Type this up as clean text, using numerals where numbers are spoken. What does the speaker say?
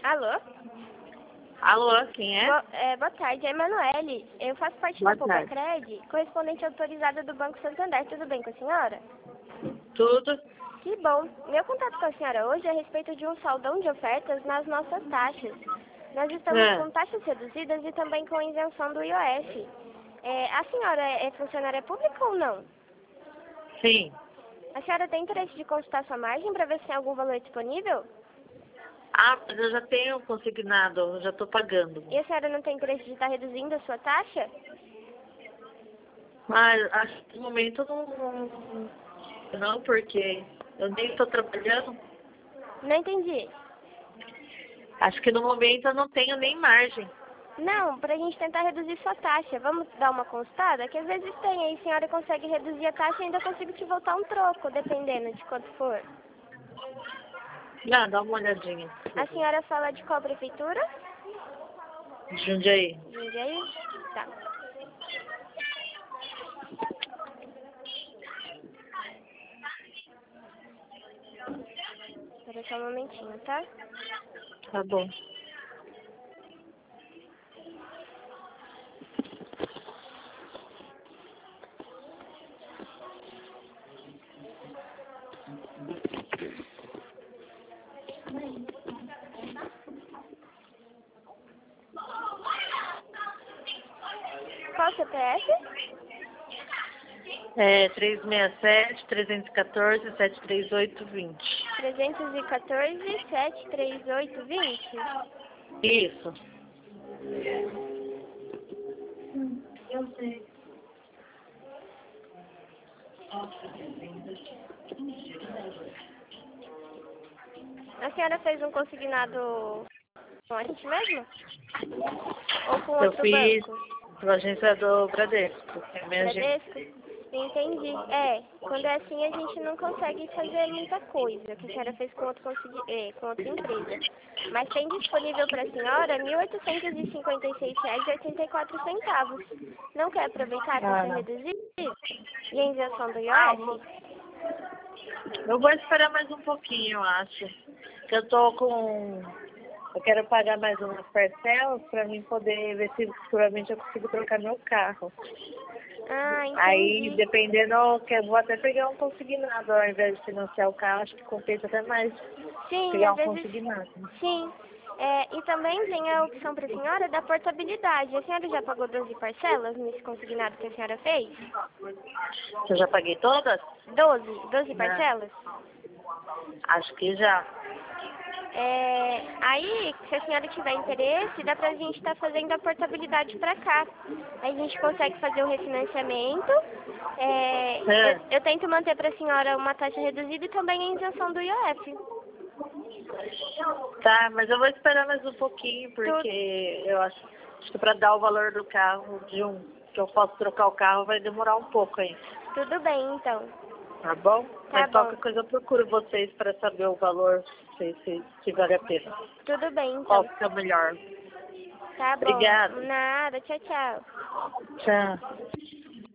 Alô? Alô, quem é? Boa tarde, é Emanuele. Eu faço parte Boa da tarde. Poupa-Cred, correspondente autorizada do Banco Santander. Tudo bem com a senhora? Tudo? Que bom. Meu contato com a senhora hoje é a respeito de um saldão de ofertas nas nossas taxas. Nós estamos É. com taxas reduzidas e também com isenção do IOF. A senhora é funcionária pública ou não? Sim. A senhora tem interesse de consultar sua margem para ver se tem algum valor disponível? Ah, mas eu já tenho consignado, eu já estou pagando. E a senhora não tem interesse de estar reduzindo a sua taxa? Mas acho que no momento não, porque eu nem estou trabalhando. Não entendi. Acho que no momento eu não tenho nem margem. Não, pra gente tentar reduzir sua taxa. Vamos dar uma consultada? Que às vezes tem, aí a senhora consegue reduzir a taxa e ainda consigo te voltar um troco, dependendo de quanto for. Dá uma olhadinha. A senhora fala de qual prefeitura? Jundiaí. Jundiaí? Tá. Espera só um momentinho, tá? Tá bom. Qual o CPF? É 367-314-738-20. 314-738-20? Isso. A senhora fez um consignado com a gente mesmo? Ou com Eu outro fiz banco? pela agência do Bradesco, que é a minha agência. Bradesco? Entendi. Quando é assim a gente não consegue fazer muita coisa, que a senhora fez com, com outra empresa. Mas tem disponível para a senhora R$ 1.856,84. Não quer aproveitar a Ah, taxa não. reduzida e a isenção do IOF? Eu vou esperar mais um pouquinho, eu acho. Que eu quero pagar mais umas parcelas para mim poder ver se futuramente eu consigo trocar meu carro. Ah, Aí, entendi. dependendo, que eu vou até pegar um consignado ao invés de financiar o carro, acho que compensa até mais Sim, pegar às um vezes, consignado. sim. E também tem a opção para a senhora da portabilidade. A senhora já pagou 12 parcelas nesse consignado que a senhora fez? Eu já paguei todas? 12 Né? parcelas? Acho que já. Aí, se a senhora tiver interesse, dá pra gente estar fazendo a portabilidade pra cá. Aí a gente consegue fazer o refinanciamento. Eu tento manter pra senhora uma taxa reduzida e também a isenção do IOF. Tá, mas eu vou esperar mais um pouquinho, Tu- porque eu acho que para dar o valor do carro que eu posso trocar o carro vai demorar um pouco aí. Tudo bem, então. Tá bom? Tá Mas bom. qualquer coisa eu procuro vocês para saber o valor, se vale a pena. Tudo bem, Qual então. que é o melhor. Tá bom. Obrigada. Nada. Tchau, tchau. Tchau.